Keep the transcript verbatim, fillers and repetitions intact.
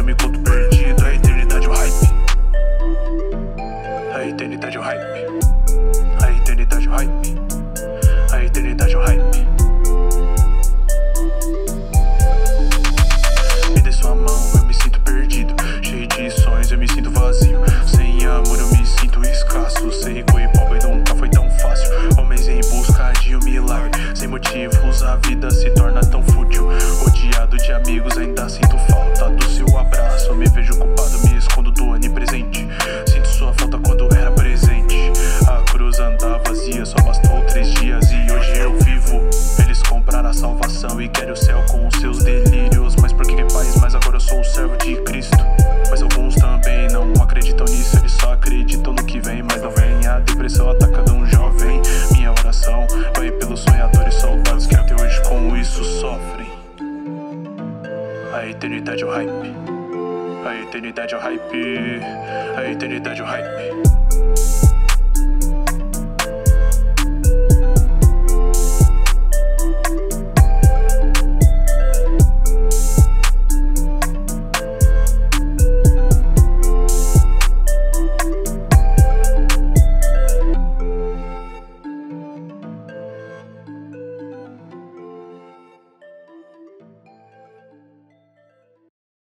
eu me conto perdido. A eternidade é o hype. A eternidade é o hype. A eternidade é o hype. A eternidade é o hype. Me dê sua mão, eu me sinto perdido. Cheio de sonhos, eu me sinto vazio. Sem amor, eu me sinto escasso. Ser rico e pobre nunca foi tão fácil. Homens em busca de um milagre. Sem motivos, a vida se torna tão fútil. Rodeado de amigos, ainda sinto falta do seu abraço. Me vejo culpado, me escondo do onipresente. Sinto sua falta quando era presente. A cruz anda vazia, só bastou três dias e hoje eu vivo. Eles compraram a salvação e querem o céu com os seus delírios. Mas por que é paz? Mas agora eu sou o servo de Cristo. Mas alguns também não acreditam nisso, eles só acreditam no que vem, mas não vem. A depressão atacando um jovem. Minha oração vai pelos sonhadores soldados que até hoje com isso sofrem. A eternidade é o hype. A eternidade é o hype. A eternidade é o hype.